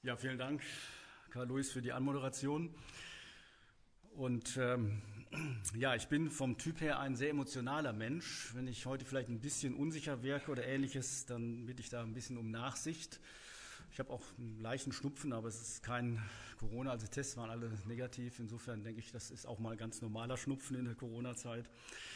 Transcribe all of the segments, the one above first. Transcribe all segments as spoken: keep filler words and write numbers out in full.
Ja, vielen Dank, Karl-Luis, für die Anmoderation. Und ähm, ja, ich bin vom Typ her ein sehr emotionaler Mensch. Wenn ich heute vielleicht ein bisschen unsicher wirke oder Ähnliches, dann bitte ich da ein bisschen um Nachsicht. Ich habe auch einen leichten Schnupfen, aber es ist kein Corona. Also die Tests waren alle negativ. Insofern denke ich, das ist auch mal ganz normaler Schnupfen in der Corona-Zeit.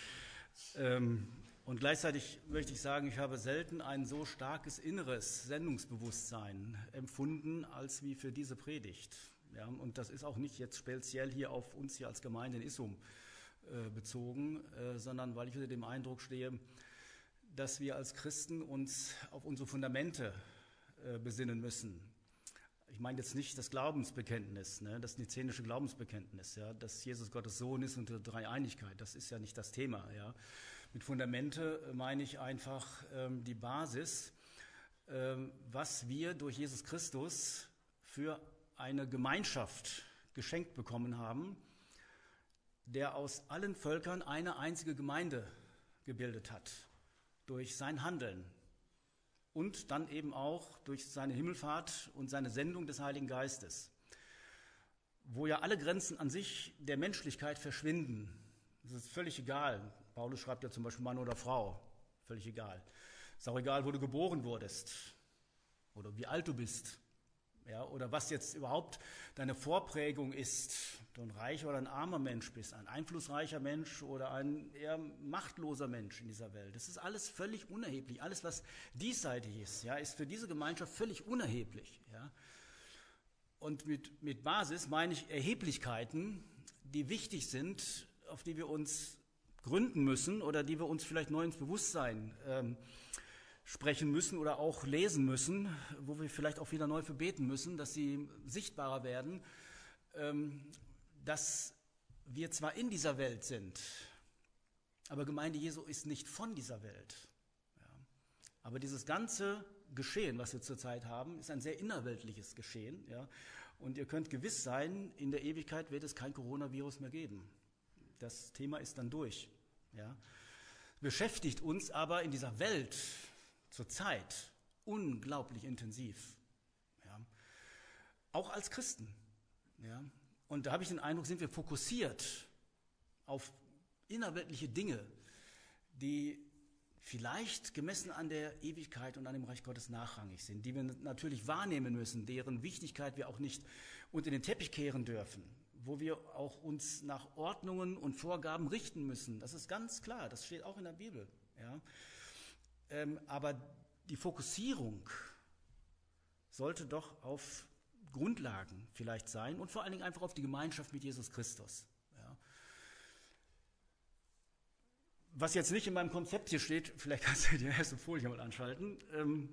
Ähm, und gleichzeitig möchte ich sagen, ich habe selten ein so starkes inneres Sendungsbewusstsein empfunden, als wie für diese Predigt. Ja, und das ist auch nicht jetzt speziell hier auf uns hier als Gemeinde in Issum äh, bezogen, äh, sondern weil ich unter dem Eindruck stehe, dass wir als Christen uns auf unsere Fundamente äh, besinnen müssen. Ich meine jetzt nicht das Glaubensbekenntnis, ne, das nizenische Glaubensbekenntnis, ja, dass Jesus Gottes Sohn ist und die Dreieinigkeit, das ist ja nicht das Thema. Ja. Mit Fundamente meine ich einfach ähm, die Basis, ähm, was wir durch Jesus Christus für eine Gemeinschaft geschenkt bekommen haben, der aus allen Völkern eine einzige Gemeinde gebildet hat, durch sein Handeln. Und dann eben auch durch seine Himmelfahrt und seine Sendung des Heiligen Geistes, wo ja alle Grenzen an sich der Menschlichkeit verschwinden. Es ist völlig egal. Paulus schreibt ja zum Beispiel Mann oder Frau, völlig egal. Es ist auch egal, wo du geboren wurdest oder wie alt du bist. Ja, oder was jetzt überhaupt deine Vorprägung ist, du ein reicher oder ein armer Mensch bist, ein einflussreicher Mensch oder ein eher machtloser Mensch in dieser Welt. Das ist alles völlig unerheblich. Alles, was diesseitig ist, ja, ist für diese Gemeinschaft völlig unerheblich. Ja. Und mit, mit Basis meine ich Erheblichkeiten, die wichtig sind, auf die wir uns gründen müssen oder die wir uns vielleicht neu ins Bewusstsein ähm, sprechen müssen oder auch lesen müssen, wo wir vielleicht auch wieder neu für beten müssen, dass sie sichtbarer werden, dass wir zwar in dieser Welt sind, aber Gemeinde Jesu ist nicht von dieser Welt. Aber dieses ganze Geschehen, was wir zurzeit haben, ist ein sehr innerweltliches Geschehen. Und ihr könnt gewiss sein, in der Ewigkeit wird es kein Coronavirus mehr geben. Das Thema ist dann durch. Beschäftigt uns aber in dieser Welt zurzeit unglaublich intensiv, ja. Auch als Christen. Ja. Und da habe ich den Eindruck, sind wir fokussiert auf innerweltliche Dinge, die vielleicht gemessen an der Ewigkeit und an dem Reich Gottes nachrangig sind, die wir natürlich wahrnehmen müssen, deren Wichtigkeit wir auch nicht unter den Teppich kehren dürfen, wo wir auch uns nach Ordnungen und Vorgaben richten müssen. Das ist ganz klar, das steht auch in der Bibel, ja. Ähm, aber die Fokussierung sollte doch auf Grundlagen vielleicht sein und vor allen Dingen einfach auf die Gemeinschaft mit Jesus Christus. Ja. Was jetzt nicht in meinem Konzept hier steht, vielleicht kannst du die erste Folie mal anschalten. Ähm,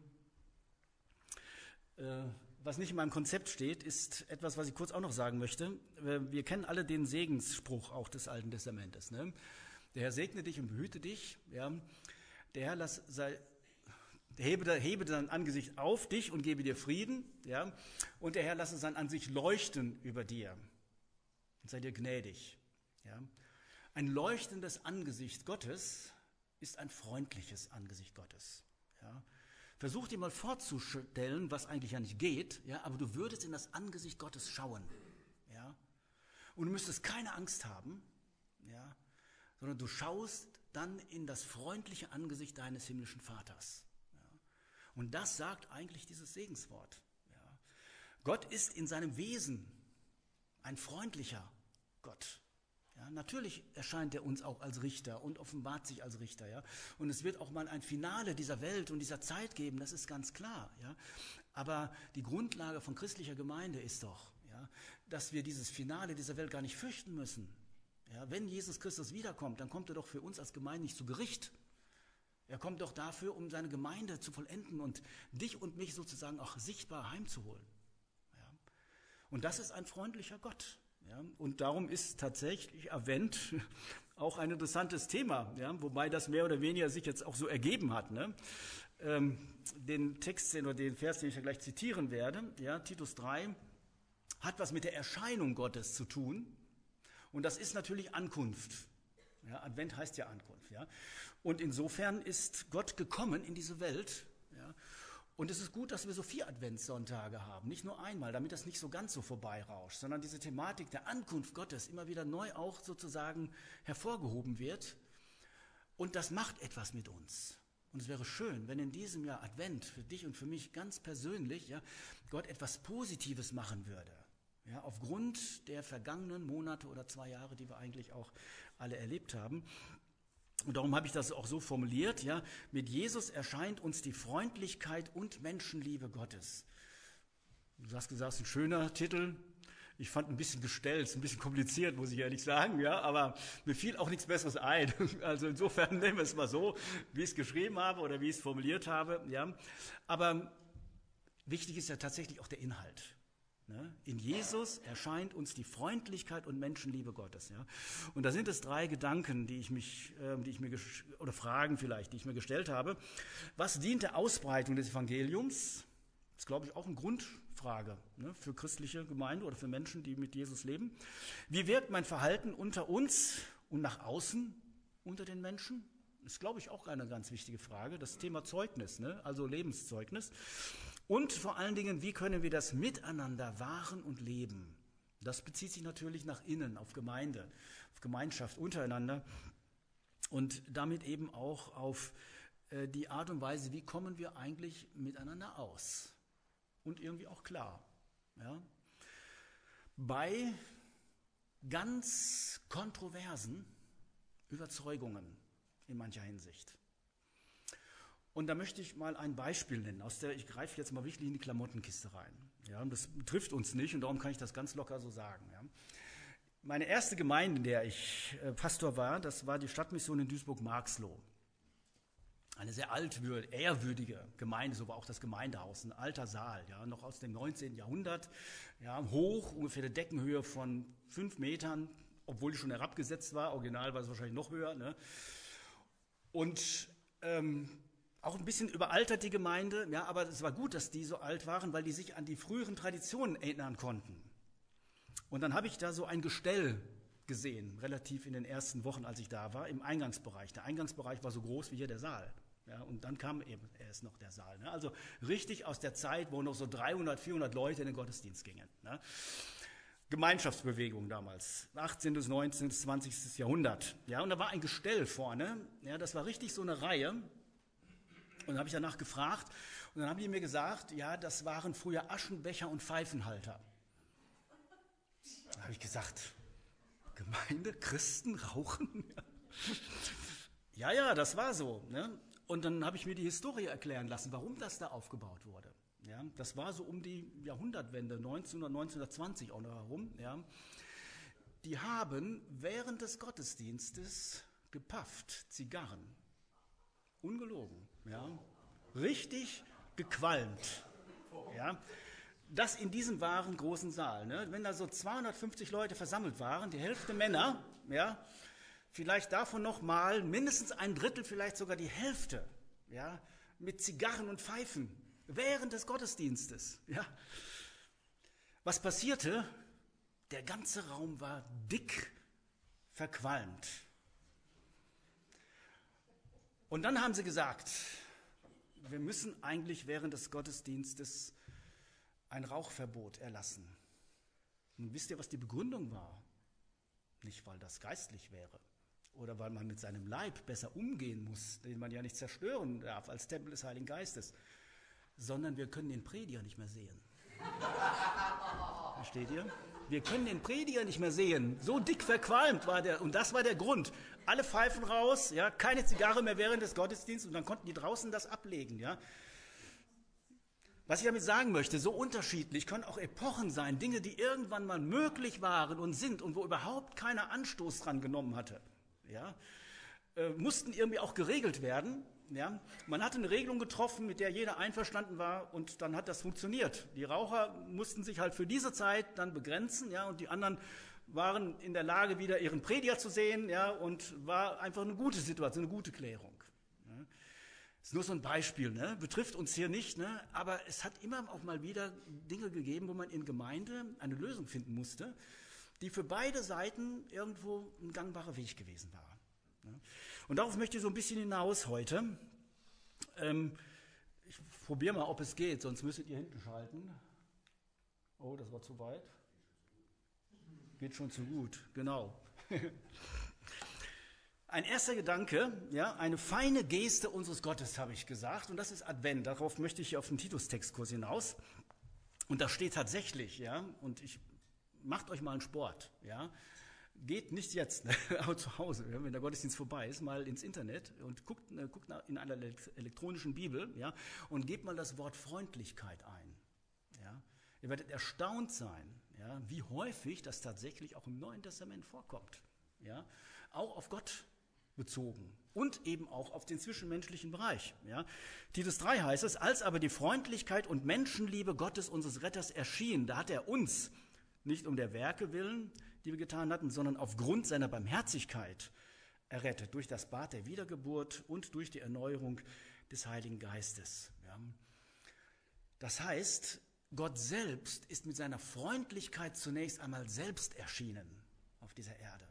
äh, was nicht in meinem Konzept steht, ist etwas, was ich kurz auch noch sagen möchte. Wir kennen alle den Segensspruch auch des Alten Testamentes. Ne? Der Herr segne dich und behüte dich. Ja. Der Herr lass, sei, hebe, hebe dein Angesicht auf dich und gebe dir Frieden, ja, und der Herr lasse sein Angesicht leuchten über dir und sei dir gnädig. Ja. Ein leuchtendes Angesicht Gottes ist ein freundliches Angesicht Gottes. Ja. Versuch dir mal vorzustellen, was eigentlich ja nicht geht, ja, aber du würdest in das Angesicht Gottes schauen, ja, und du müsstest keine Angst haben, ja, sondern du schaust dann in das freundliche Angesicht deines himmlischen Vaters. Ja. Und das sagt eigentlich dieses Segenswort. Ja. Gott ist in seinem Wesen ein freundlicher Gott. Ja, natürlich erscheint er uns auch als Richter und offenbart sich als Richter. Ja. Und es wird auch mal ein Finale dieser Welt und dieser Zeit geben, das ist ganz klar. Ja. Aber die Grundlage von christlicher Gemeinde ist doch, ja, dass wir dieses Finale dieser Welt gar nicht fürchten müssen. Ja, wenn Jesus Christus wiederkommt, dann kommt er doch für uns als Gemeinde nicht zu Gericht. Er kommt doch dafür, um seine Gemeinde zu vollenden und dich und mich sozusagen auch sichtbar heimzuholen. Ja. Und das ist ein freundlicher Gott. Ja. Und darum ist tatsächlich Advent auch ein interessantes Thema, ja, wobei das mehr oder weniger sich jetzt auch so ergeben hat. Ne? Ähm, den Text oder den Vers, den ich ja gleich zitieren werde, ja, Titus drei, hat was mit der Erscheinung Gottes zu tun. Und das ist natürlich Ankunft. Ja, Advent heißt ja Ankunft. Ja. Und insofern ist Gott gekommen in diese Welt, ja, Und es ist gut, dass wir so vier Adventssonntage haben, nicht nur einmal, damit das nicht so ganz so vorbeirauscht, sondern diese Thematik der Ankunft Gottes immer wieder neu auch sozusagen hervorgehoben wird. Und das macht etwas mit uns. Und es wäre schön, wenn in diesem Jahr Advent für dich und für mich ganz persönlich, ja, Gott etwas Positives machen würde. Ja, aufgrund der vergangenen Monate oder zwei Jahre, die wir eigentlich auch alle erlebt haben. Und darum habe ich das auch so formuliert, ja, mit Jesus erscheint uns die Freundlichkeit und Menschenliebe Gottes. Du hast gesagt, es ist ein schöner Titel. Ich fand ein bisschen gestellt, ein bisschen kompliziert, muss ich ehrlich sagen, ja, aber mir fiel auch nichts Besseres ein. Also insofern nehmen wir es mal so, wie ich es geschrieben habe oder wie ich es formuliert habe, ja. Aber wichtig ist ja tatsächlich auch der Inhalt. In Jesus erscheint uns die Freundlichkeit und Menschenliebe Gottes. Ja? Und da sind es drei Gedanken, die ich mich, äh, die ich mir oder Fragen vielleicht, die ich mir gestellt habe. Was dient der Ausbreitung des Evangeliums? Das ist, glaube ich, auch eine Grundfrage, ne, für christliche Gemeinde oder für Menschen, die mit Jesus leben. Wie wirkt mein Verhalten unter uns und nach außen unter den Menschen? Das ist, glaube ich, auch eine ganz wichtige Frage. Das Thema Zeugnis, ne? Also Lebenszeugnis. Und vor allen Dingen, wie können wir das miteinander wahren und leben? Das bezieht sich natürlich nach innen, auf Gemeinde, auf Gemeinschaft untereinander und damit eben auch auf äh, die Art und Weise, wie kommen wir eigentlich miteinander aus und irgendwie auch klar. Ja? Bei ganz kontroversen Überzeugungen in mancher Hinsicht. Und da möchte ich mal ein Beispiel nennen, aus der ich greife jetzt mal wirklich in die Klamottenkiste rein. Ja, und das betrifft uns nicht und darum kann ich das ganz locker so sagen. Ja. Meine erste Gemeinde, in der ich äh, Pastor war, das war die Stadtmission in Duisburg-Marxloh. Eine sehr altwürdige, ehrwürdige Gemeinde, so war auch das Gemeindehaus, ein alter Saal, ja, noch aus dem neunzehnten Jahrhundert, ja, hoch, ungefähr eine Deckenhöhe von fünf Metern, obwohl die schon herabgesetzt war, original war es wahrscheinlich noch höher. Ne? Und ähm, auch ein bisschen überaltert die Gemeinde, ja, aber es war gut, dass die so alt waren, weil die sich an die früheren Traditionen erinnern konnten. Und dann habe ich da so ein Gestell gesehen, relativ in den ersten Wochen, als ich da war, im Eingangsbereich. Der Eingangsbereich war so groß wie hier der Saal. Ja, und dann kam eben erst noch der Saal. Ne? Also richtig aus der Zeit, wo noch so dreihundert, vierhundert Leute in den Gottesdienst gingen. Ne? Gemeinschaftsbewegung damals, achtzehnten, neunzehnten, zwanzigsten Jahrhundert. Ja, und da war ein Gestell vorne, ja, das war richtig so eine Reihe. Und dann habe ich danach gefragt und dann haben die mir gesagt, ja, das waren früher Aschenbecher und Pfeifenhalter. Da habe ich gesagt, Gemeinde, Christen rauchen? Ja, ja, das war so. Ne? Und dann habe ich mir die Historie erklären lassen, warum das da aufgebaut wurde. Ja, das war so um die Jahrhundertwende, neunzehnhundert, neunzehnhundertzwanzig auch noch herum. Ja. Die haben während des Gottesdienstes gepafft, Zigarren. Ungelogen. Ja. Richtig gequalmt. Ja. Das in diesem wahren großen Saal. Ne? Wenn da so zweihundertfünfzig Leute versammelt waren, die Hälfte Männer, ja, vielleicht davon noch mal mindestens ein Drittel, vielleicht sogar die Hälfte, ja, mit Zigarren und Pfeifen während des Gottesdienstes. Ja. Was passierte? Der ganze Raum war dick verqualmt. Und dann haben sie gesagt, wir müssen eigentlich während des Gottesdienstes ein Rauchverbot erlassen. Und wisst ihr, was die Begründung war? Nicht, weil das geistlich wäre oder weil man mit seinem Leib besser umgehen muss, den man ja nicht zerstören darf als Tempel des Heiligen Geistes, sondern wir können den Prediger nicht mehr sehen. Versteht ihr? Wir können den Prediger nicht mehr sehen. So dick verqualmt war der. Und das war der Grund. Alle Pfeifen raus, ja, keine Zigarre mehr während des Gottesdienstes. Und dann konnten die draußen das ablegen. Ja. Was ich damit sagen möchte, so unterschiedlich können auch Epochen sein. Dinge, die irgendwann mal möglich waren und sind und wo überhaupt keiner Anstoß dran genommen hatte. Ja, äh, mussten irgendwie auch geregelt werden. Ja, man hatte eine Regelung getroffen, mit der jeder einverstanden war und dann hat das funktioniert. Die Raucher mussten sich halt für diese Zeit dann begrenzen, ja, und die anderen waren in der Lage, wieder ihren Prediger zu sehen, ja, und war einfach eine gute Situation, eine gute Klärung. Ja. Das ist nur so ein Beispiel, ne, betrifft uns hier nicht, ne, aber es hat immer auch mal wieder Dinge gegeben, wo man in Gemeinde eine Lösung finden musste, die für beide Seiten irgendwo ein gangbarer Weg gewesen war. Und darauf möchte ich so ein bisschen hinaus heute. Ähm, ich probiere mal, ob es geht, sonst müsstet ihr hinten schalten. Oh, das war zu weit. Geht schon zu gut, genau. Ein erster Gedanke, ja, eine feine Geste unseres Gottes, habe ich gesagt, und das ist Advent. Darauf möchte ich hier auf den Titus-Textkurs hinaus. Und da steht tatsächlich, ja, und ich macht euch mal einen Sport, ja. Geht nicht jetzt, ne, aber zu Hause, wenn der Gottesdienst vorbei ist, mal ins Internet und guckt, äh, guckt in einer elektronischen Bibel, ja, und gebt mal das Wort Freundlichkeit ein. Ja. Ihr werdet erstaunt sein, ja, wie häufig das tatsächlich auch im Neuen Testament vorkommt, ja, auch auf Gott bezogen und eben auch auf den zwischenmenschlichen Bereich. Ja. Titus drei heißt es, als aber die Freundlichkeit und Menschenliebe Gottes, unseres Retters, erschien, da hat er uns, nicht um der Werke willen, die wir getan hatten, sondern aufgrund seiner Barmherzigkeit errettet, durch das Bad der Wiedergeburt und durch die Erneuerung des Heiligen Geistes. Ja. Das heißt, Gott selbst ist mit seiner Freundlichkeit zunächst einmal selbst erschienen auf dieser Erde.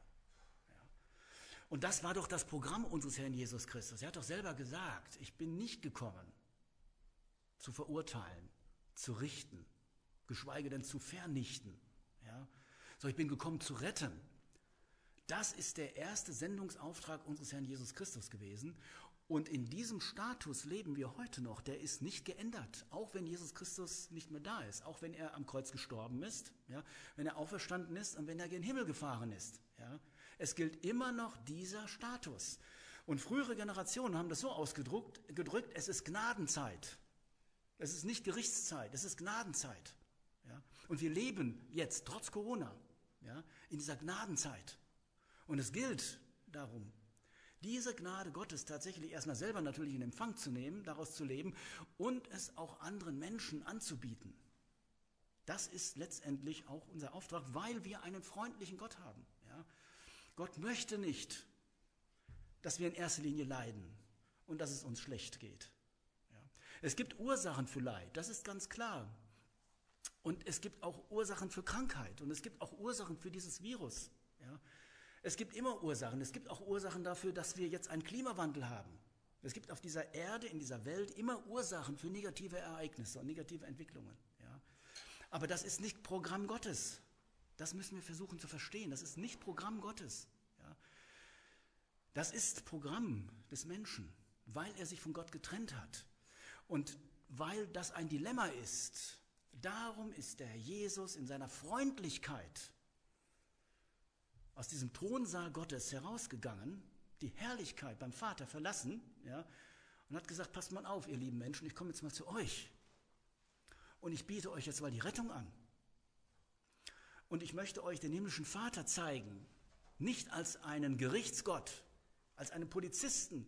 Und das war doch das Programm unseres Herrn Jesus Christus. Er hat doch selber gesagt, ich bin nicht gekommen, zu verurteilen, zu richten, geschweige denn zu vernichten. Ja? So, ich bin gekommen zu retten. Das ist der erste Sendungsauftrag unseres Herrn Jesus Christus gewesen. Und in diesem Status leben wir heute noch. Der ist nicht geändert, auch wenn Jesus Christus nicht mehr da ist, auch wenn er am Kreuz gestorben ist, ja? Wenn er auferstanden ist und wenn er gen Himmel gefahren ist. Ja? Es gilt immer noch dieser Status. Und frühere Generationen haben das so ausgedrückt, gedrückt, es ist Gnadenzeit. Es ist nicht Gerichtszeit, es ist Gnadenzeit. Ja? Und wir leben jetzt, trotz Corona, ja, in dieser Gnadenzeit. Und es gilt darum, diese Gnade Gottes tatsächlich erstmal selber natürlich in Empfang zu nehmen, daraus zu leben und es auch anderen Menschen anzubieten. Das ist letztendlich auch unser Auftrag, weil wir einen freundlichen Gott haben. Ja? Gott möchte nicht, dass wir in erster Linie leiden und dass es uns schlecht geht. Ja. Es gibt Ursachen für Leid, das ist ganz klar. Und es gibt auch Ursachen für Krankheit und es gibt auch Ursachen für dieses Virus. Ja. Es gibt immer Ursachen. Es gibt auch Ursachen dafür, dass wir jetzt einen Klimawandel haben. Es gibt auf dieser Erde, in dieser Welt immer Ursachen für negative Ereignisse und negative Entwicklungen. Ja. Aber das ist nicht Programm Gottes. Das müssen wir versuchen zu verstehen. Das ist nicht Programm Gottes. Ja. Das ist Programm des Menschen, weil er sich von Gott getrennt hat. Und weil das ein Dilemma ist, darum ist der Herr Jesus in seiner Freundlichkeit aus diesem Thronsaal Gottes herausgegangen, die Herrlichkeit beim Vater verlassen, ja, und hat gesagt, passt mal auf, ihr lieben Menschen, ich komme jetzt mal zu euch. Und ich biete euch jetzt mal die Rettung an. Und ich möchte euch den himmlischen Vater zeigen, nicht als einen Gerichtsgott, als einen Polizisten,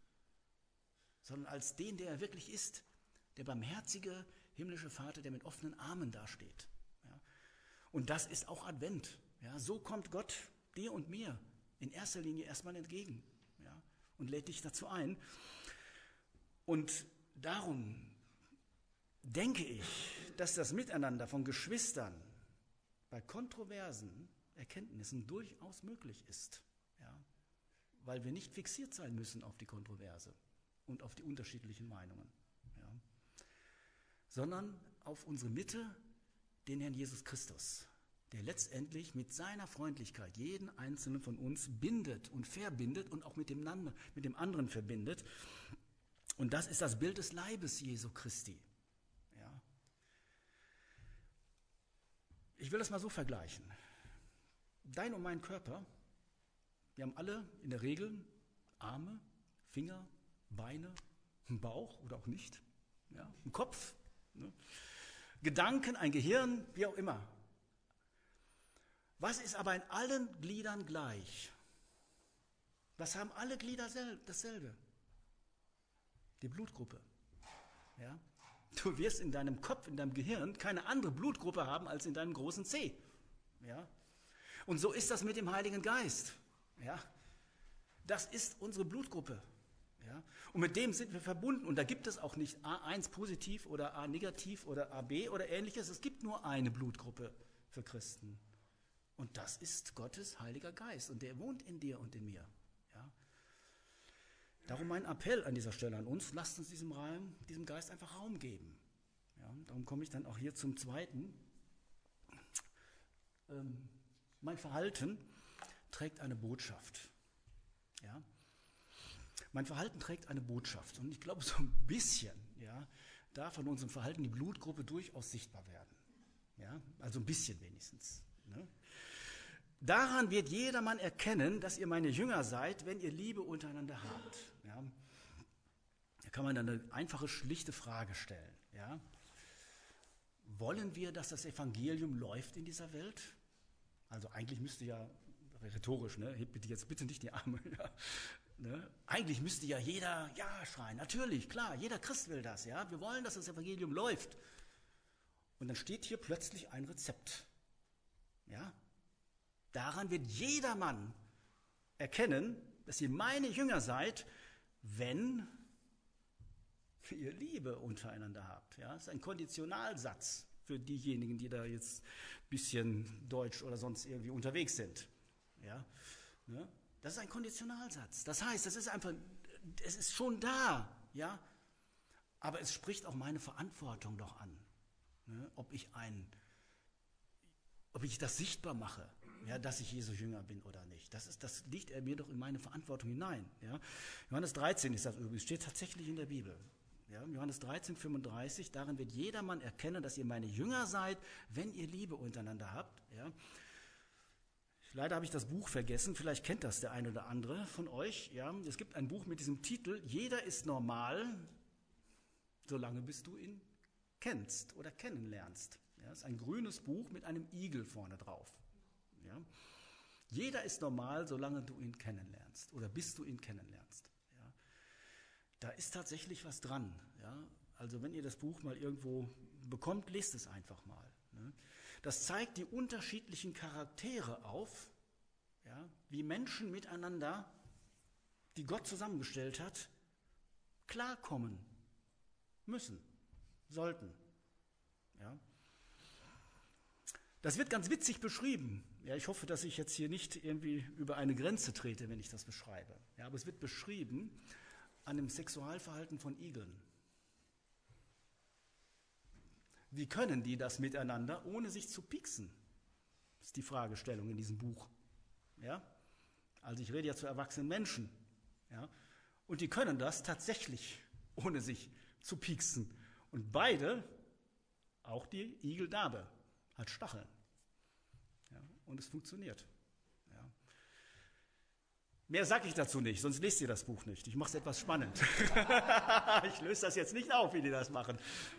sondern als den, der er wirklich ist, der barmherzige himmlische Vater, der mit offenen Armen dasteht. Ja. Und das ist auch Advent. Ja. So kommt Gott dir und mir in erster Linie erstmal entgegen, ja, und lädt dich dazu ein. Und darum denke ich, dass das Miteinander von Geschwistern bei kontroversen Erkenntnissen durchaus möglich ist, ja, weil wir nicht fixiert sein müssen auf die Kontroverse und auf die unterschiedlichen Meinungen, ja, sondern auf unsere Mitte, den Herrn Jesus Christus, der letztendlich mit seiner Freundlichkeit jeden einzelnen von uns bindet und verbindet und auch mit dem, mit dem anderen verbindet. Und das ist das Bild des Leibes Jesu Christi. Ja. Ich will das mal so vergleichen. Dein und mein Körper, wir haben alle in der Regel Arme, Finger, Beine, einen Bauch oder auch nicht, ja, einen Kopf, ne? Gedanken, ein Gehirn, wie auch immer. Was ist aber in allen Gliedern gleich? Was haben alle Glieder dasselbe? Die Blutgruppe. Ja? Du wirst in deinem Kopf, in deinem Gehirn keine andere Blutgruppe haben als in deinem großen C. Ja? Und so ist das mit dem Heiligen Geist. Ja? Das ist unsere Blutgruppe. Ja? Und mit dem sind wir verbunden. Und da gibt es auch nicht A eins positiv oder A negativ oder A B oder ähnliches. Es gibt nur eine Blutgruppe für Christen. Und das ist Gottes Heiliger Geist. Und der wohnt in dir und in mir. Ja? Darum mein Appell an dieser Stelle an uns, lasst uns diesem, Raum, diesem Geist einfach Raum geben. Ja, darum komme ich dann auch hier zum Zweiten. Ähm, mein Verhalten trägt eine Botschaft. Ja? Mein Verhalten trägt eine Botschaft. Und ich glaube, so ein bisschen ja, darf von unserem Verhalten die Blutgruppe durchaus sichtbar werden. Ja? Also ein bisschen wenigstens. Ne? Daran wird jedermann erkennen, dass ihr meine Jünger seid, wenn ihr Liebe untereinander habt. Ja? Da kann man dann eine einfache, schlichte Frage stellen. Ja? Wollen wir, dass das Evangelium läuft in dieser Welt? Also eigentlich müsste ja, rhetorisch, ne, hebt bitte jetzt bitte nicht die Arme, ja, ne? Eigentlich müsste ja jeder Ja schreien. Natürlich, klar, jeder Christ will das. Ja? Wir wollen, dass das Evangelium läuft. Und dann steht hier plötzlich ein Rezept. Ja? Daran wird jedermann erkennen, dass ihr meine Jünger seid, wenn ihr Liebe untereinander habt. Ja? Das ist ein Konditionalsatz für diejenigen, die da jetzt ein bisschen deutsch oder sonst irgendwie unterwegs sind. Ja? Ne? Das ist ein Konditionalsatz. Das heißt, das ist einfach, es ist schon da, ja? Aber es spricht auch meine Verantwortung doch an. Ne? Ob ich ein, ob ich das sichtbar mache. Ja, dass ich Jesu Jünger bin oder nicht. Das, ist, das liegt er mir doch in meine Verantwortung hinein. Ja? Johannes dreizehn ist das übrigens, steht tatsächlich in der Bibel. Ja? Johannes dreizehn, fünfunddreißig, darin wird jedermann erkennen, dass ihr meine Jünger seid, wenn ihr Liebe untereinander habt. Ja? Leider habe ich das Buch vergessen, vielleicht kennt das der eine oder andere von euch. Ja? Es gibt ein Buch mit diesem Titel, Jeder ist normal, solange bis du ihn kennst oder kennenlernst. Ja? Das ist ein grünes Buch mit einem Igel vorne drauf. Ja? Jeder ist normal, solange du ihn kennenlernst oder bis du ihn kennenlernst. Ja? Da ist tatsächlich was dran. Ja? Also wenn ihr das Buch mal irgendwo bekommt, lest es einfach mal. Ne? Das zeigt die unterschiedlichen Charaktere auf, ja? Wie Menschen miteinander, die Gott zusammengestellt hat, klarkommen müssen, sollten. Ja? Das wird ganz witzig beschrieben. Ja, ich hoffe, dass ich jetzt hier nicht irgendwie über eine Grenze trete, wenn ich das beschreibe. Ja, aber es wird beschrieben an dem Sexualverhalten von Igeln. Wie können die das miteinander, ohne sich zu pieksen? Das ist die Fragestellung in diesem Buch. Ja? Also ich rede ja zu erwachsenen Menschen. Ja? Und die können das tatsächlich, ohne sich zu pieksen. Und beide, auch die Igeldame, hat Stacheln. Ja, und es funktioniert. Ja. Mehr sage ich dazu nicht, sonst lest ihr das Buch nicht. Ich mache es etwas spannend. Ich löse das jetzt nicht auf, wie die das machen.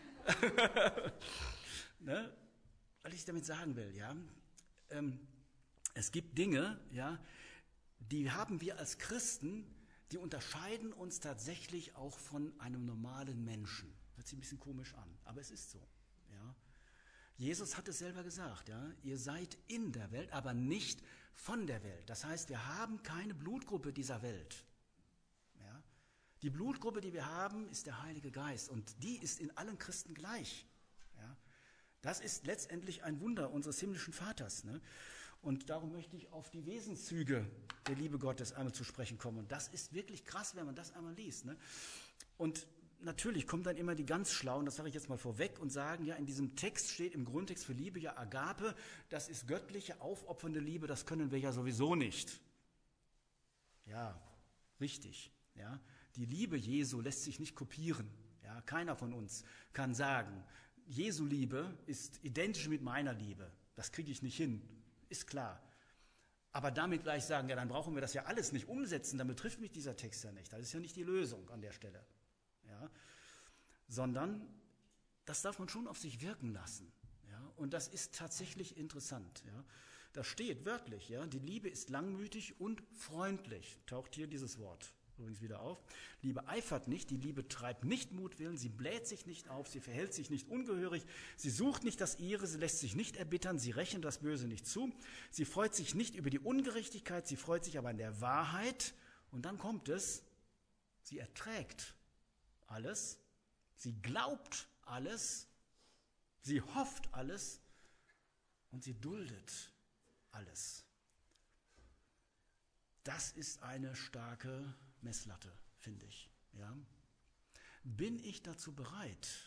Ne? Was ich damit sagen will, ja, ähm, es gibt Dinge, ja, die haben wir als Christen, die unterscheiden uns tatsächlich auch von einem normalen Menschen. Hört sich ein bisschen komisch an, aber es ist so. Ja. Jesus hat es selber gesagt, ja, ihr seid in der Welt, aber nicht von der Welt. Das heißt, wir haben keine Blutgruppe dieser Welt. Ja. Die Blutgruppe, die wir haben, ist der Heilige Geist und die ist in allen Christen gleich. Ja. Das ist letztendlich ein Wunder unseres himmlischen Vaters. Ne? Und darum möchte ich auf die Wesenszüge der Liebe Gottes einmal zu sprechen kommen. Und das ist wirklich krass, wenn man das einmal liest. Ne? Und natürlich kommen dann immer die ganz Schlauen, das sage ich jetzt mal vorweg, und sagen, ja, in diesem Text steht im Grundtext für Liebe ja Agape, das ist göttliche, aufopfernde Liebe, das können wir ja sowieso nicht. Ja, richtig. Ja. Die Liebe Jesu lässt sich nicht kopieren. Ja. Keiner von uns kann sagen, Jesu Liebe ist identisch mit meiner Liebe. Das kriege ich nicht hin, ist klar. Aber damit gleich sagen, ja, dann brauchen wir das ja alles nicht umsetzen, dann betrifft mich dieser Text ja nicht. Das ist ja nicht die Lösung an der Stelle. Ja, sondern das darf man schon auf sich wirken lassen. Ja, und das ist tatsächlich interessant. Ja. Da steht wörtlich, ja, die Liebe ist langmütig und freundlich. Taucht hier dieses Wort übrigens wieder auf. Liebe eifert nicht, die Liebe treibt nicht Mutwillen, sie bläht sich nicht auf, sie verhält sich nicht ungehörig, sie sucht nicht das Ihre, sie lässt sich nicht erbittern, sie rechnet das Böse nicht zu, sie freut sich nicht über die Ungerechtigkeit, sie freut sich aber an der Wahrheit. Und dann kommt es, sie erträgt alles, sie glaubt alles, sie hofft alles und sie duldet alles. Das ist eine starke Messlatte, finde ich. Ja? Bin ich dazu bereit,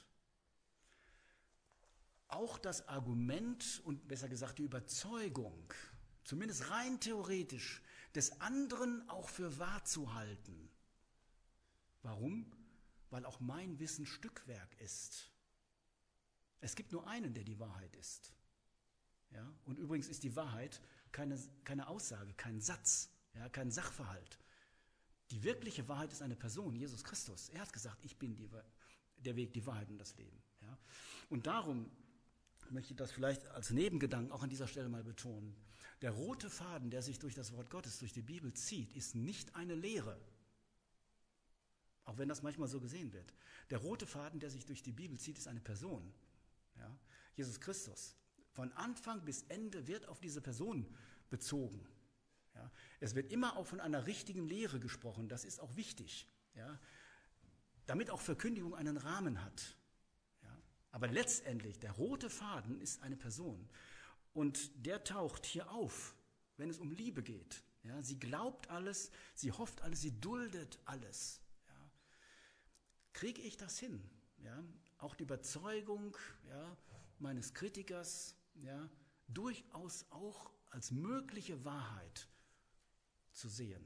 auch das Argument und besser gesagt die Überzeugung, zumindest rein theoretisch, des anderen auch für wahr zu halten? Warum? Weil auch mein Wissen Stückwerk ist. Es gibt nur einen, der die Wahrheit ist. Ja? Und übrigens ist die Wahrheit keine, keine Aussage, kein Satz, ja, kein Sachverhalt. Die wirkliche Wahrheit ist eine Person, Jesus Christus. Er hat gesagt, ich bin die, der Weg, die Wahrheit und das Leben. Ja? Und darum möchte ich das vielleicht als Nebengedanken auch an dieser Stelle mal betonen. Der rote Faden, der sich durch das Wort Gottes, durch die Bibel zieht, ist nicht eine Lehre. Auch wenn das manchmal so gesehen wird. Der rote Faden, der sich durch die Bibel zieht, ist eine Person. Ja? Jesus Christus. Von Anfang bis Ende wird auf diese Person bezogen. Ja? Es wird immer auch von einer richtigen Lehre gesprochen. Das ist auch wichtig. Ja? Damit auch Verkündigung einen Rahmen hat. Ja? Aber letztendlich, der rote Faden ist eine Person. Und der taucht hier auf, wenn es um Liebe geht. Ja? Sie glaubt alles, sie hofft alles, sie duldet alles. Kriege ich das hin? Ja? Auch die Überzeugung, ja, meines Kritikers, ja, durchaus auch als mögliche Wahrheit zu sehen.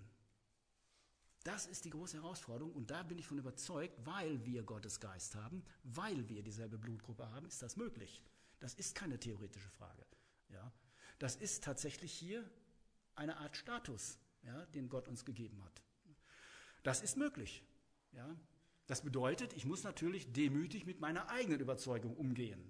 Das ist die große Herausforderung und da bin ich von überzeugt, weil wir Gottes Geist haben, weil wir dieselbe Blutgruppe haben, ist das möglich. Das ist keine theoretische Frage. Ja? Das ist tatsächlich hier eine Art Status, ja, den Gott uns gegeben hat. Das ist möglich. Ja? Das bedeutet, ich muss natürlich demütig mit meiner eigenen Überzeugung umgehen.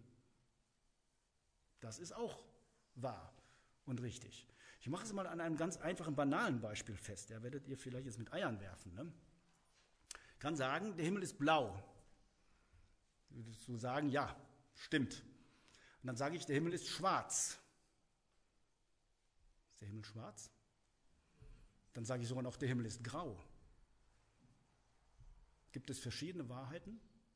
Das ist auch wahr und richtig. Ich mache es mal an einem ganz einfachen, banalen Beispiel fest. Da werdet ihr vielleicht jetzt mit Eiern werfen. Ne? Ich kann sagen, der Himmel ist blau. Würdest du sagen, ja, stimmt. Und dann sage ich, der Himmel ist schwarz. Ist der Himmel schwarz? Dann sage ich sogar noch, der Himmel ist grau. Gibt es verschiedene Wahrheiten?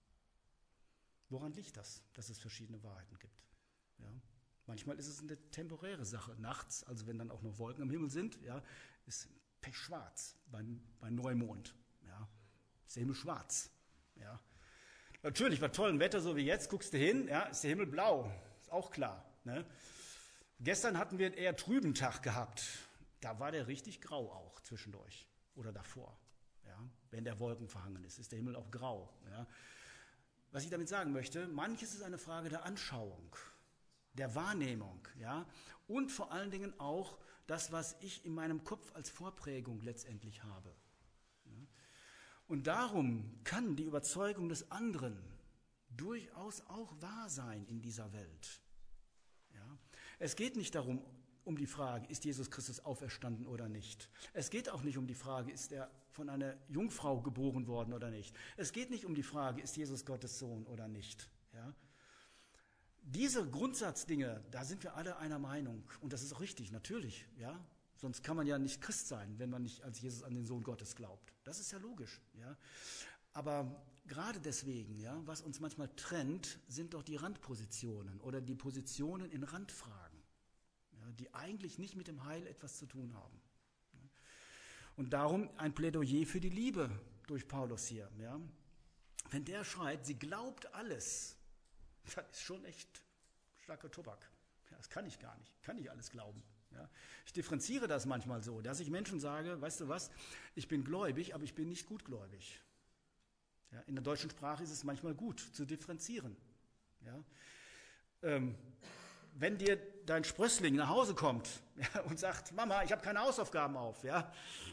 Woran liegt das, dass es verschiedene Wahrheiten gibt? Ja? Manchmal ist es eine temporäre Sache. Nachts, also wenn dann auch noch Wolken am Himmel sind, ja, ist pechschwarz bei, bei Neumond. Ja? Ist der Himmel schwarz. Ja? Natürlich, bei tollem Wetter, so wie jetzt, guckst du hin, ja, ist der Himmel blau. Ist auch klar. Ne? Gestern hatten wir einen eher trüben Tag gehabt. Da war der richtig grau auch zwischendurch oder davor. Ja, wenn der Wolken verhangen ist, ist der Himmel auch grau. Ja. Was ich damit sagen möchte, manches ist eine Frage der Anschauung, der Wahrnehmung, ja, und vor allen Dingen auch das, was ich in meinem Kopf als Vorprägung letztendlich habe. Ja. Und darum kann die Überzeugung des anderen durchaus auch wahr sein in dieser Welt. Ja. Es geht nicht darum, um die Frage, ist Jesus Christus auferstanden oder nicht. Es geht auch nicht um die Frage, ist er von einer Jungfrau geboren worden oder nicht. Es geht nicht um die Frage, ist Jesus Gottes Sohn oder nicht. Ja? Diese Grundsatzdinge, da sind wir alle einer Meinung. Und das ist auch richtig, natürlich. Ja? Sonst kann man ja nicht Christ sein, wenn man nicht als Jesus an den Sohn Gottes glaubt. Das ist ja logisch. Ja? Aber gerade deswegen, ja, was uns manchmal trennt, sind doch die Randpositionen oder die Positionen in Randfragen, die eigentlich nicht mit dem Heil etwas zu tun haben. Und darum ein Plädoyer für die Liebe durch Paulus hier. Ja. Wenn der schreibt, sie glaubt alles, das ist schon echt starker Tobak. Ja, das kann ich gar nicht, kann ich alles glauben. Ja. Ich differenziere das manchmal so, dass ich Menschen sage, weißt du was, ich bin gläubig, aber ich bin nicht gutgläubig. Ja, in der deutschen Sprache ist es manchmal gut zu differenzieren. Ja. Ähm, Wenn dir dein Sprössling nach Hause kommt, ja, und sagt, Mama, ich habe keine Hausaufgaben auf, ja,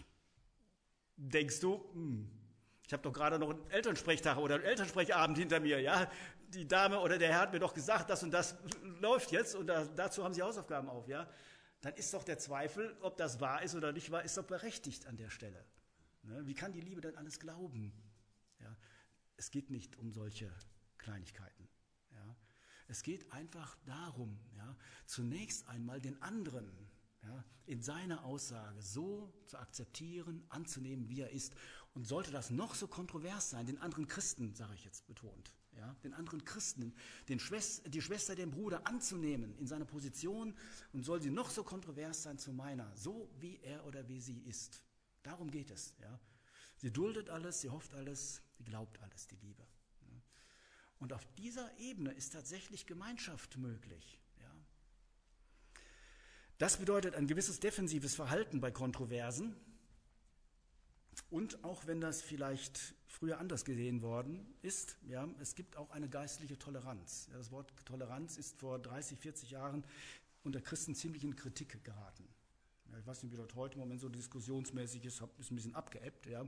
denkst du, hm, ich habe doch gerade noch einen Elternsprechtag oder einen Elternsprechabend hinter mir, ja, die Dame oder der Herr hat mir doch gesagt, das und das läuft jetzt und da, dazu haben sie Hausaufgaben auf, ja, dann ist doch der Zweifel, ob das wahr ist oder nicht wahr, ist doch berechtigt an der Stelle. Ne? Wie kann die Liebe denn alles glauben? Ja, es geht nicht um solche Kleinigkeiten. Ja. Es geht einfach darum, ja, zunächst einmal den anderen, ja, in seiner Aussage so zu akzeptieren, anzunehmen, wie er ist. Und sollte das noch so kontrovers sein, den anderen Christen, sage ich jetzt betont, ja, den anderen Christen, den Schwester, die Schwester, den Bruder anzunehmen in seiner Position und soll sie noch so kontrovers sein zu meiner, so wie er oder wie sie ist. Darum geht es. Ja. Sie duldet alles, sie hofft alles, sie glaubt alles, die Liebe. Und auf dieser Ebene ist tatsächlich Gemeinschaft möglich. Ja. Das bedeutet ein gewisses defensives Verhalten bei Kontroversen. Und auch wenn das vielleicht früher anders gesehen worden ist, ja, es gibt auch eine geistliche Toleranz. Ja, das Wort Toleranz ist vor dreißig, vierzig Jahren unter Christen ziemlich in Kritik geraten. Ja, ich weiß nicht, wie das heute im Moment so diskussionsmäßig ist, ist ein bisschen abgeebbt. Ja.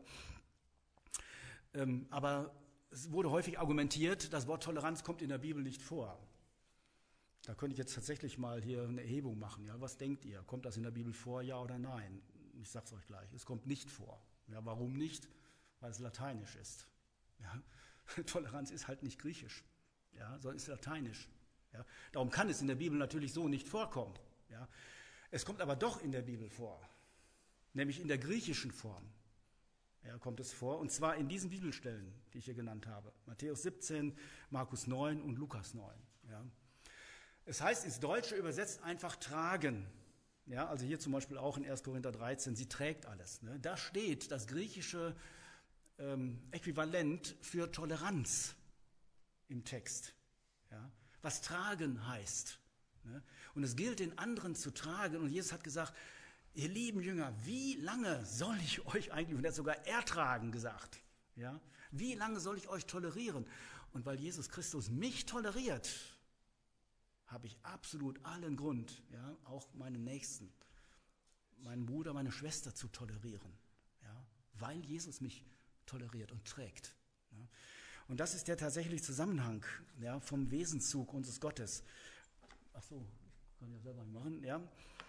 Ähm, aber es wurde häufig argumentiert, das Wort Toleranz kommt in der Bibel nicht vor. Da könnte ich jetzt tatsächlich mal hier eine Erhebung machen. Ja, was denkt ihr? Kommt das in der Bibel vor, ja oder nein? Ich sage es euch gleich, es kommt nicht vor. Ja, warum nicht? Weil es lateinisch ist. Ja, Toleranz ist halt nicht griechisch, ja, sondern ist lateinisch. Ja, darum kann es in der Bibel natürlich so nicht vorkommen. Ja. Es kommt aber doch in der Bibel vor, nämlich in der griechischen Form. Ja, kommt es vor, und zwar in diesen Bibelstellen, die ich hier genannt habe. Matthäus siebzehn, Markus neun und Lukas neun. Ja. Es heißt ins Deutsche übersetzt einfach tragen. Ja, also hier zum Beispiel auch in erster Korinther dreizehn, sie trägt alles. Ne? Da steht das griechische ähm, Äquivalent für Toleranz im Text. Ja? Was tragen heißt. Ne? Und es gilt, den anderen zu tragen. Und Jesus hat gesagt, ihr lieben Jünger, wie lange soll ich euch eigentlich, und er hat sogar ertragen gesagt, ja? Wie lange soll ich euch tolerieren? Und weil Jesus Christus mich toleriert, habe ich absolut allen Grund, ja, auch meinen Nächsten, meinen Bruder, meine Schwester zu tolerieren, ja, weil Jesus mich toleriert und trägt. Ja. Und das ist der tatsächliche Zusammenhang, ja, vom Wesenszug unseres Gottes. Ach so, ich kann ja selber machen, ja.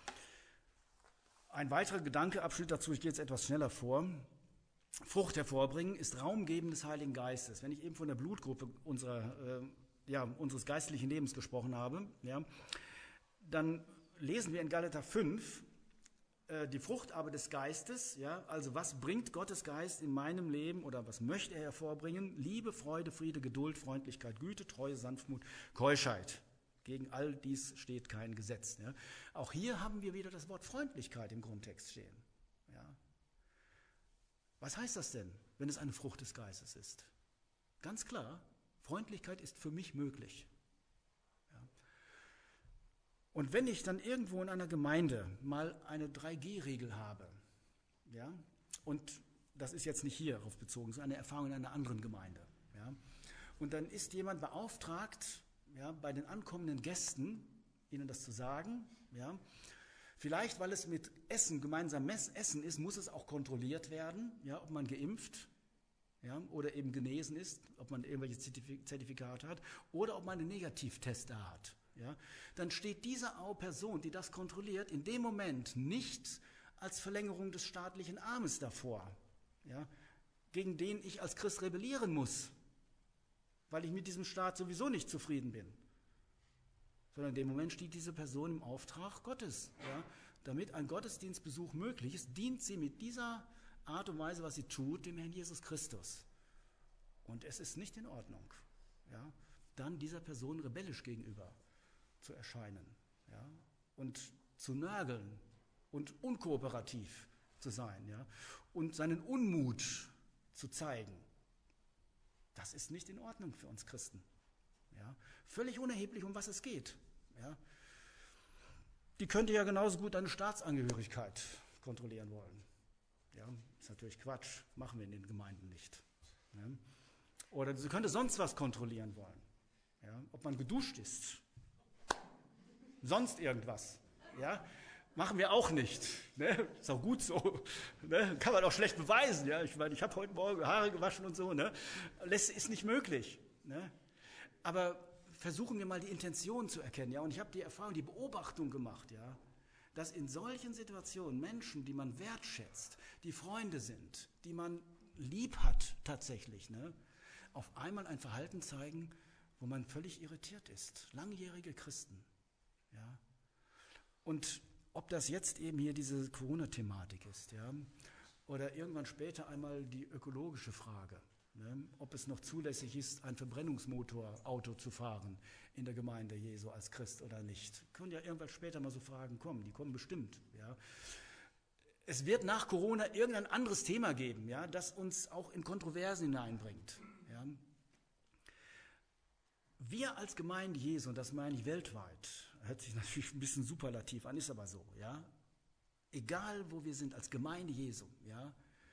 Ein weiterer Gedankeabschnitt dazu, ich gehe jetzt etwas schneller vor. Frucht hervorbringen ist Raumgeben des Heiligen Geistes. Wenn ich eben von der Blutgruppe unserer äh, ja, unseres geistlichen Lebens gesprochen habe, ja, dann lesen wir in Galater fünf äh, die Frucht aber des Geistes, ja, also was bringt Gottes Geist in meinem Leben oder was möchte er hervorbringen? Liebe, Freude, Friede, Geduld, Freundlichkeit, Güte, Treue, Sanftmut, Keuschheit. Gegen all dies steht kein Gesetz. Ja. Auch hier haben wir wieder das Wort Freundlichkeit im Grundtext stehen. Ja. Was heißt das denn, wenn es eine Frucht des Geistes ist? Ganz klar, Freundlichkeit ist für mich möglich. Ja. Und wenn ich dann irgendwo in einer Gemeinde mal eine drei G Regel habe, ja, und das ist jetzt nicht hierauf bezogen, sondern eine Erfahrung in einer anderen Gemeinde, ja, und dann ist jemand beauftragt, ja, bei den ankommenden Gästen ihnen das zu sagen, ja, vielleicht, weil es mit Essen, gemeinsam Essen ist, muss es auch kontrolliert werden, ja, ob man geimpft, ja, oder eben genesen ist, ob man irgendwelche Zertifikate hat oder ob man einen Negativtest da hat. Ja. Dann steht diese Person, die das kontrolliert, in dem Moment nicht als Verlängerung des staatlichen Armes davor, ja, gegen den ich als Christ rebellieren muss, weil ich mit diesem Staat sowieso nicht zufrieden bin. Sondern in dem Moment steht diese Person im Auftrag Gottes. Ja. Damit ein Gottesdienstbesuch möglich ist, dient sie mit dieser Art und Weise, was sie tut, dem Herrn Jesus Christus. Und es ist nicht in Ordnung, ja, dann dieser Person rebellisch gegenüber zu erscheinen, ja, und zu nörgeln und unkooperativ zu sein, ja, und seinen Unmut zu zeigen. Das ist nicht in Ordnung für uns Christen. Ja. Völlig unerheblich, um was es geht. Ja. Die könnte ja genauso gut eine Staatsangehörigkeit kontrollieren wollen. Ja, ist natürlich Quatsch, machen wir in den Gemeinden nicht. Ja. Oder sie könnte sonst was kontrollieren wollen. Ja, ob man geduscht ist. Sonst irgendwas. Ja, machen wir auch nicht. Ne? Ist auch gut so. Ne? Kann man auch schlecht beweisen. Ja? Ich meine, ich habe heute Morgen Haare gewaschen und so. Ne? Das ist nicht möglich. Ne? Aber versuchen wir mal die Intention zu erkennen. Ja? Und ich habe die Erfahrung, die Beobachtung gemacht, ja, dass in solchen Situationen Menschen, die man wertschätzt, die Freunde sind, die man lieb hat tatsächlich, ne, auf einmal ein Verhalten zeigen, wo man völlig irritiert ist. Langjährige Christen. Ja. Und ob das jetzt eben hier diese Corona-Thematik ist, ja, oder irgendwann später einmal die ökologische Frage, ne, ob es noch zulässig ist, ein Verbrennungsmotorauto zu fahren in der Gemeinde Jesu als Christ oder nicht. Können ja irgendwann später mal so Fragen kommen, die kommen bestimmt. Ja. Es wird nach Corona irgendein anderes Thema geben, ja, das uns auch in Kontroversen hineinbringt. Ja. Wir als Gemeinde Jesu, und das meine ich weltweit, hört sich natürlich ein bisschen superlativ an, ist aber so, ja. Egal wo wir sind als Gemeinde Jesu, ja,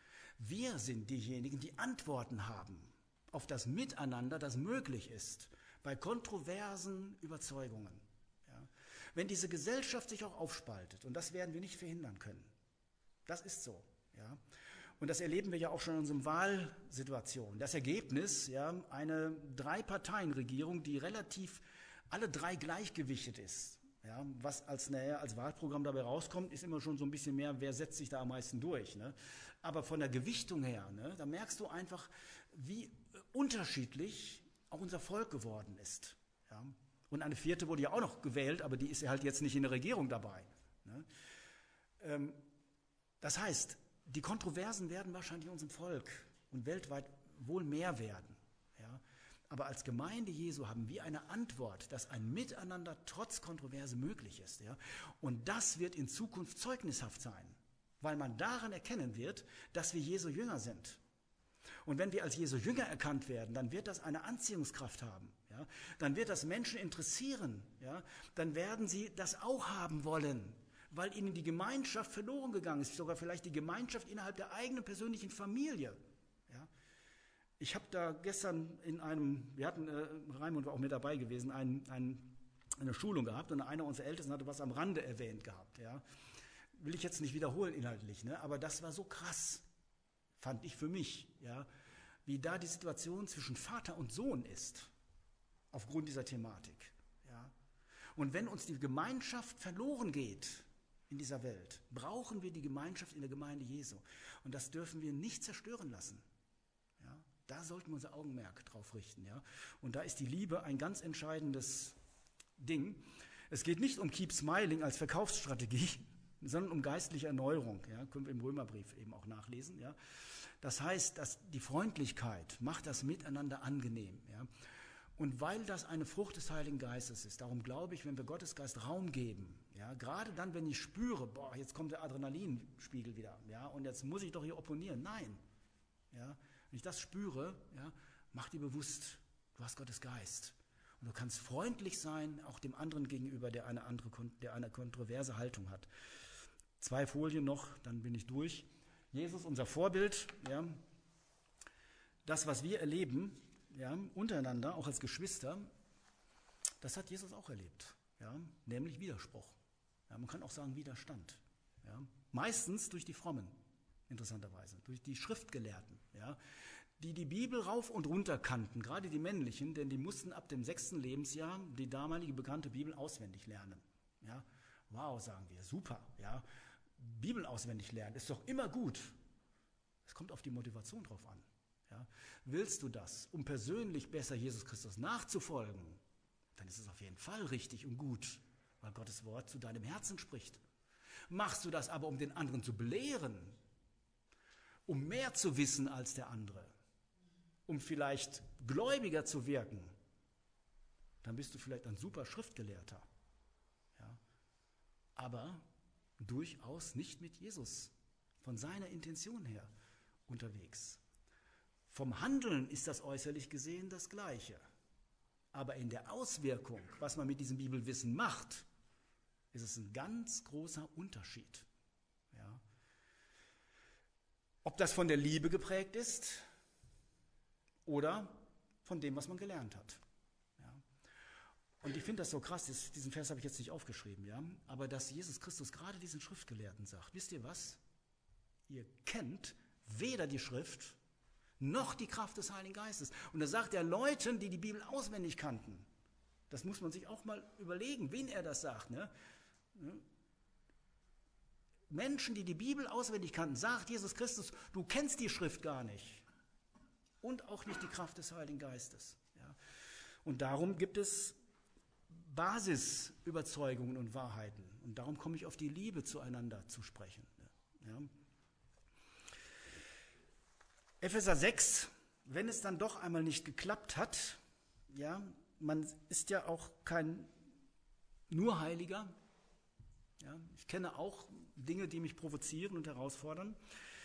wir sind diejenigen, die Antworten haben auf das Miteinander, das möglich ist bei kontroversen Überzeugungen. Ja. Wenn diese Gesellschaft sich auch aufspaltet, und das werden wir nicht verhindern können, das ist so. Ja. Und das erleben wir ja auch schon in unseren Wahlsituationen. Das Ergebnis, ja, eine Drei-Parteien-Regierung, die relativ alle drei gleichgewichtet ist. Ja, was als, naja, als Wahlprogramm dabei rauskommt, ist immer schon so ein bisschen mehr, wer setzt sich da am meisten durch. Ne? Aber von der Gewichtung her, ne, da merkst du einfach, wie unterschiedlich auch unser Volk geworden ist. Ja? Und eine vierte wurde ja auch noch gewählt, aber die ist ja halt jetzt nicht in der Regierung dabei. Ne? Ähm, das heißt, die Kontroversen werden wahrscheinlich in unserem Volk und weltweit wohl mehr werden. Ja? Aber als Gemeinde Jesu haben wir eine Antwort, dass ein Miteinander trotz Kontroverse möglich ist. Ja? Und das wird in Zukunft zeugnishaft sein, weil man daran erkennen wird, dass wir Jesu Jünger sind. Und wenn wir als Jesu Jünger erkannt werden, dann wird das eine Anziehungskraft haben. Ja? Dann wird das Menschen interessieren. Ja? Dann werden sie das auch haben wollen, weil ihnen die Gemeinschaft verloren gegangen ist, sogar vielleicht die Gemeinschaft innerhalb der eigenen persönlichen Familie. Ja? Ich habe da gestern in einem, wir hatten, äh, Raimund war auch mit dabei gewesen, ein, ein, eine Schulung gehabt und einer unserer Ältesten hatte was am Rande erwähnt gehabt. Ja. Will ich jetzt nicht wiederholen inhaltlich, ne? Aber das war so krass, fand ich für mich, ja, wie da die Situation zwischen Vater und Sohn ist, aufgrund dieser Thematik. Ja. Und wenn uns die Gemeinschaft verloren geht in dieser Welt, brauchen wir die Gemeinschaft in der Gemeinde Jesu. Und das dürfen wir nicht zerstören lassen. Ja. Da sollten wir unser Augenmerk drauf richten. Ja? Und da ist die Liebe ein ganz entscheidendes Ding. Es geht nicht um Keep Smiling als Verkaufsstrategie, sondern um geistliche Erneuerung. Ja? Können wir im Römerbrief eben auch nachlesen. Ja? Das heißt, dass die Freundlichkeit macht das Miteinander angenehm. Ja? Und weil das eine Frucht des Heiligen Geistes ist, darum glaube ich, wenn wir Gottes Geist Raum geben, ja, gerade dann, wenn ich spüre, boah, jetzt kommt der Adrenalinspiegel wieder, ja, und jetzt muss ich doch hier opponieren. Nein. Ja? Wenn ich das spüre, ja, mach dir bewusst, du hast Gottes Geist. Und du kannst freundlich sein, auch dem anderen gegenüber, der eine, andere, der eine kontroverse Haltung hat. Zwei Folien noch, dann bin ich durch. Jesus, unser Vorbild, ja, das, was wir erleben, ja, untereinander, auch als Geschwister, das hat Jesus auch erlebt, ja, nämlich Widerspruch. Ja, man kann auch sagen Widerstand. Ja, meistens durch die Frommen. Interessanterweise, durch die Schriftgelehrten, ja, die die Bibel rauf und runter kannten, gerade die männlichen, denn die mussten ab dem sechsten Lebensjahr die damalige bekannte Bibel auswendig lernen. Ja, wow, sagen wir, super, ja, Bibel auswendig lernen ist doch immer gut. Es kommt auf die Motivation drauf an. Ja. Willst du das, um persönlich besser Jesus Christus nachzufolgen, dann ist es auf jeden Fall richtig und gut, weil Gottes Wort zu deinem Herzen spricht. Machst du das aber, um den anderen zu belehren, um mehr zu wissen als der andere, um vielleicht gläubiger zu wirken, dann bist du vielleicht ein super Schriftgelehrter. Ja? Aber durchaus nicht mit Jesus, von seiner Intention her unterwegs. Vom Handeln ist das äußerlich gesehen das Gleiche. Aber in der Auswirkung, was man mit diesem Bibelwissen macht, ist es ein ganz großer Unterschied. Ja? Ob das von der Liebe geprägt ist oder von dem, was man gelernt hat. Ja. Und ich finde das so krass, das, diesen Vers habe ich jetzt nicht aufgeschrieben, ja, aber dass Jesus Christus gerade diesen Schriftgelehrten sagt, wisst ihr was? Ihr kennt weder die Schrift noch die Kraft des Heiligen Geistes. Und da sagt er Leuten, die die Bibel auswendig kannten. Das muss man sich auch mal überlegen, wen er das sagt. Ne? Menschen, die die Bibel auswendig kannten, sagt Jesus Christus, du kennst die Schrift gar nicht. Und auch nicht die Kraft des Heiligen Geistes. Ja. Und darum gibt es Basisüberzeugungen und Wahrheiten. Und darum komme ich auf die Liebe zueinander zu sprechen. Ja. Epheser sechs, wenn es dann doch einmal nicht geklappt hat, ja, man ist ja auch kein nur Heiliger, Ja, ich kenne auch Dinge, die mich provozieren und herausfordern.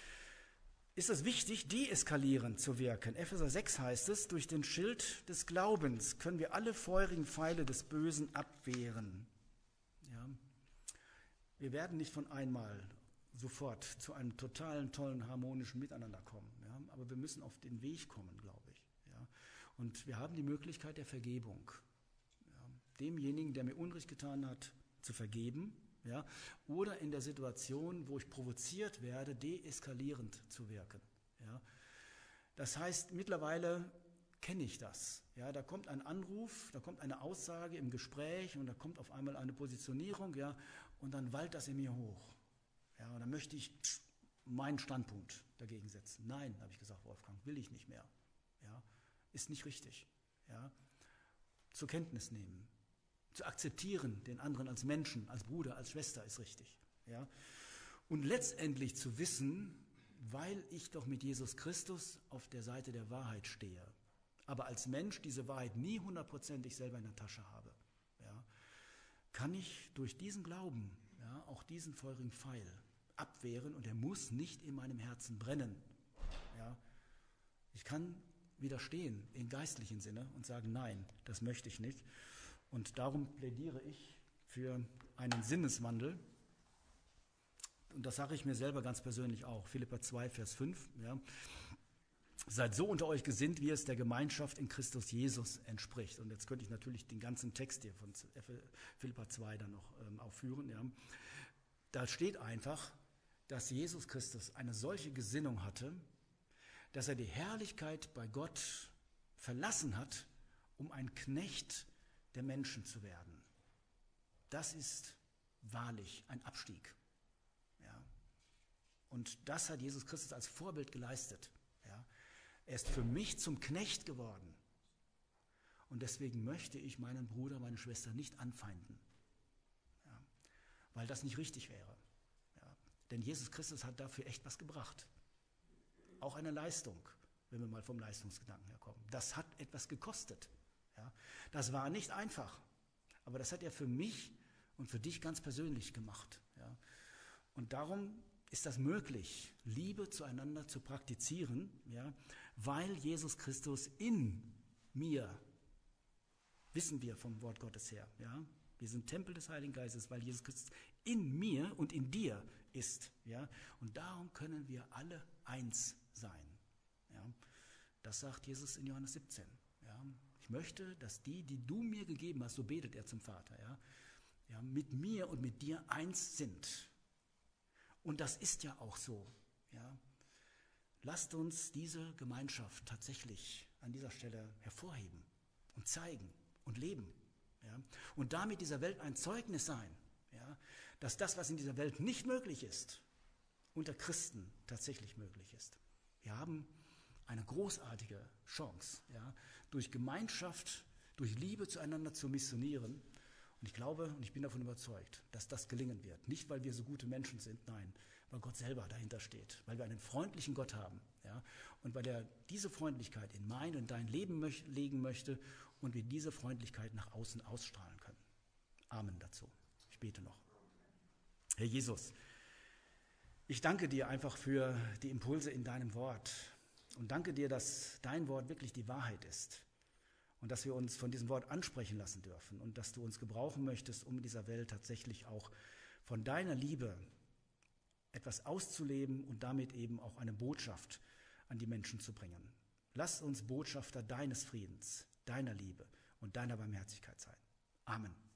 Ist es wichtig, deeskalierend zu wirken. Epheser sechs heißt es, durch den Schild des Glaubens können wir alle feurigen Pfeile des Bösen abwehren. Ja. Wir werden nicht von einmal sofort zu einem totalen, tollen, harmonischen Miteinander kommen. Ja. Aber wir müssen auf den Weg kommen, glaube ich. Ja. Und wir haben die Möglichkeit der Vergebung. Ja. Demjenigen, der mir Unrecht getan hat, zu vergeben. Ja, oder in der Situation, wo ich provoziert werde, deeskalierend zu wirken. Ja. Das heißt, mittlerweile kenne ich das. Ja, da kommt ein Anruf, da kommt eine Aussage im Gespräch und da kommt auf einmal eine Positionierung, ja, und dann wallt das in mir hoch. Ja, und dann möchte ich meinen Standpunkt dagegen setzen. Nein, habe ich gesagt, Wolfgang, will ich nicht mehr. Ja, ist nicht richtig. Ja, zur Kenntnis nehmen. Zu akzeptieren, den anderen als Menschen, als Bruder, als Schwester, ist richtig. Ja? Und letztendlich zu wissen, weil ich doch mit Jesus Christus auf der Seite der Wahrheit stehe, aber als Mensch diese Wahrheit nie hundertprozentig selber in der Tasche habe, ja, kann ich durch diesen Glauben, ja, auch diesen feurigen Pfeil abwehren und er muss nicht in meinem Herzen brennen. Ja? Ich kann widerstehen im geistlichen Sinne und sagen, nein, das möchte ich nicht. Und darum plädiere ich für einen Sinneswandel. Und das sage ich mir selber ganz persönlich auch. Philipper zwei, Vers fünf. Ja. Seid so unter euch gesinnt, wie es der Gemeinschaft in Christus Jesus entspricht. Und jetzt könnte ich natürlich den ganzen Text hier von Philipper zwei dann noch ähm, aufführen. Ja. Da steht einfach, dass Jesus Christus eine solche Gesinnung hatte, dass er die Herrlichkeit bei Gott verlassen hat, um ein Knecht der Menschen zu werden. Das ist wahrlich ein Abstieg. Ja. Und das hat Jesus Christus als Vorbild geleistet. Ja. Er ist für mich zum Knecht geworden. Und deswegen möchte ich meinen Bruder, meine Schwester nicht anfeinden. Ja. Weil das nicht richtig wäre. Ja. Denn Jesus Christus hat dafür echt was gebracht. Auch eine Leistung, wenn wir mal vom Leistungsgedanken herkommen. Das hat etwas gekostet. Ja, das war nicht einfach, aber das hat er für mich und für dich ganz persönlich gemacht. Ja. Und darum ist das möglich, Liebe zueinander zu praktizieren, ja, weil Jesus Christus in mir, wissen wir vom Wort Gottes her, ja, wir sind Tempel des Heiligen Geistes, weil Jesus Christus in mir und in dir ist. Ja. Und darum können wir alle eins sein. Ja. Das sagt Jesus in Johannes siebzehn. Ja. Ich möchte, dass die, die du mir gegeben hast, so betet er zum Vater, ja, ja, mit mir und mit dir eins sind. Und das ist ja auch so. Ja. Lasst uns diese Gemeinschaft tatsächlich an dieser Stelle hervorheben und zeigen und leben. Ja. Und damit dieser Welt ein Zeugnis sein, ja, dass das, was in dieser Welt nicht möglich ist, unter Christen tatsächlich möglich ist. Wir haben eine großartige Chance, ja, durch Gemeinschaft, durch Liebe zueinander zu missionieren. Und ich glaube und ich bin davon überzeugt, dass das gelingen wird. Nicht, weil wir so gute Menschen sind, nein, weil Gott selber dahinter steht, weil wir einen freundlichen Gott haben, ja, und weil er diese Freundlichkeit in mein und dein Leben möch- legen möchte und wir diese Freundlichkeit nach außen ausstrahlen können. Amen dazu. Ich bete noch. Herr Jesus, ich danke dir einfach für die Impulse in deinem Wort. Und danke dir, dass dein Wort wirklich die Wahrheit ist und dass wir uns von diesem Wort ansprechen lassen dürfen und dass du uns gebrauchen möchtest, um in dieser Welt tatsächlich auch von deiner Liebe etwas auszuleben und damit eben auch eine Botschaft an die Menschen zu bringen. Lass uns Botschafter deines Friedens, deiner Liebe und deiner Barmherzigkeit sein. Amen.